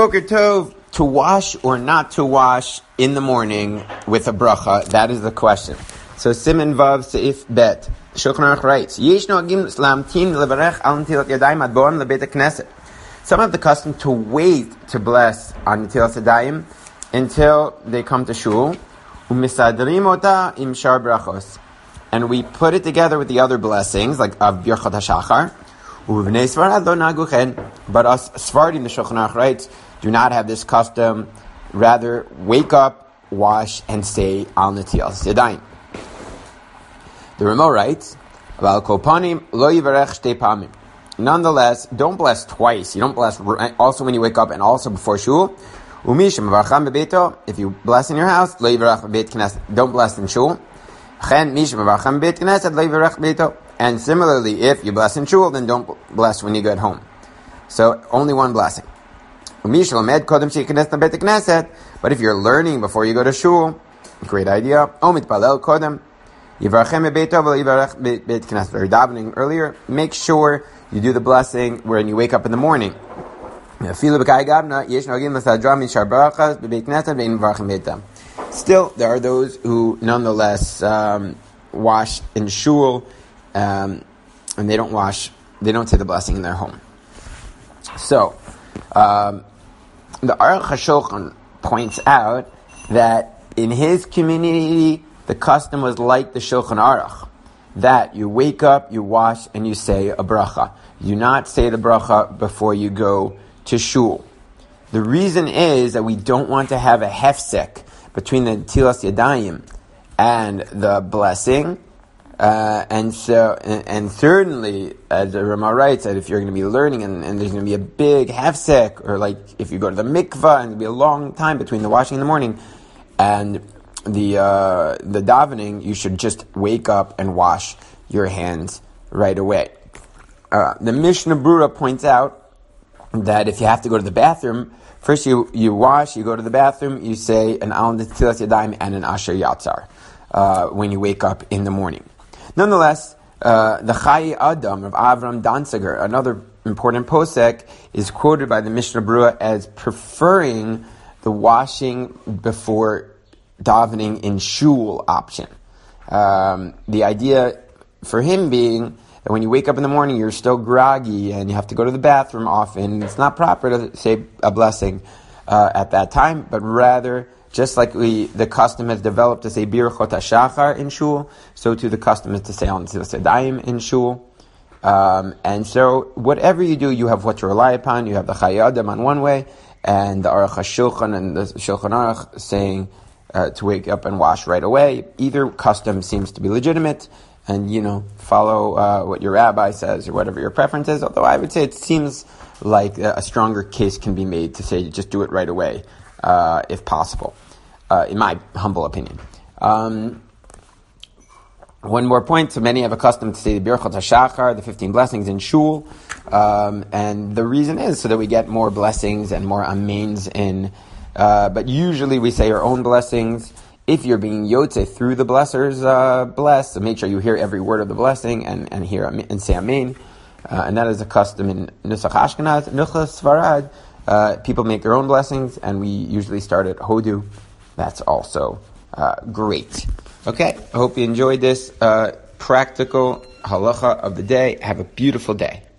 Boker Tov, to wash or not to wash in the morning with a bracha, that is the question. So Siman Vav Seif Bet. Shulchan Aruch writes, Yesh noagim lamtin levarech al netilat yadayim ad bo'am lebeit hakneset. Some have the custom to wait to bless on netilat yadayim until they come to shul. Umisadrim ota im shar brachos. And we put it together with the other blessings, like of Birchot HaShachar. Uvnei Sfarad lo nagu chen. But us Sfardim, the Shulchan Aruch writes, do not have this custom. Rather, wake up, wash, and say al netilas yadayim. The Ramo writes, Val kopanim lo yivarech shtei pamim. Nonetheless, don't bless twice. You don't bless also when you wake up and also before shul. Umishim varcham bebeito. If you bless in your house, lo yivarech beit knesset. Don't bless in shul. Chen mishim varcham beit knesset lo yivarech beito. And similarly, if you bless in shul, then don't bless when you get home. So only one blessing. But if you're learning before you go to shul, great idea. Or davening earlier, make sure you do the blessing when you wake up in the morning. Still, there are those who nonetheless wash in shul, and they don't say the blessing in their home. So, the Aruch HaShulchan points out that in his community, the custom was like the Shulchan Aruch, that you wake up, you wash, and you say a bracha. You do not say the bracha before you go to shul. The reason is that we don't want to have a hefsek between the Netilas Yadayim and the blessing. And certainly, as the Rama writes, that if you're going to be learning and there's going to be a big hefsek, or like if you go to the mikvah and there'll be a long time between the washing in the morning and the davening, you should just wake up and wash your hands right away. The Mishnah Brura points out that if you have to go to the bathroom, first you wash, you go to the bathroom, you say an al netilas yadayim and an asher yatzar when you wake up in the morning. Nonetheless, the Chai Adam of Avram Danziger, another important posek, is quoted by the Mishnah Brura as preferring the washing before davening in shul option. The idea for him being that when you wake up in the morning, you're still groggy and you have to go to the bathroom often. It's not proper to say a blessing at that time, but rather, just like the custom has developed to say Birchot HaShachar in shul, so too the custom is to say Al Netilas Yadayim in shul. And so, whatever you do, you have what to rely upon. You have the Chai Adam on one way, and the Aruch HaShulchan and the Shulchan Aruch saying to wake up and wash right away. Either custom seems to be legitimate, and follow what your rabbi says or whatever your preference is. Although I would say it seems like a stronger case can be made to say just do it right away, if possible, in my humble opinion. One more point. So many have a custom to say the Birchot HaShachar, the 15 blessings in shul, and the reason is so that we get more blessings and more amens in. But usually we say our own blessings. If you're being yotze through the blessers, bless, so make sure you hear every word of the blessing and hear and say amen. And that is a custom in Nusach Ashkenaz, Nuchas Sfarad. People make their own blessings, and we usually start at Hodu. That's also great. Okay, I hope you enjoyed this practical halacha of the day. Have a beautiful day.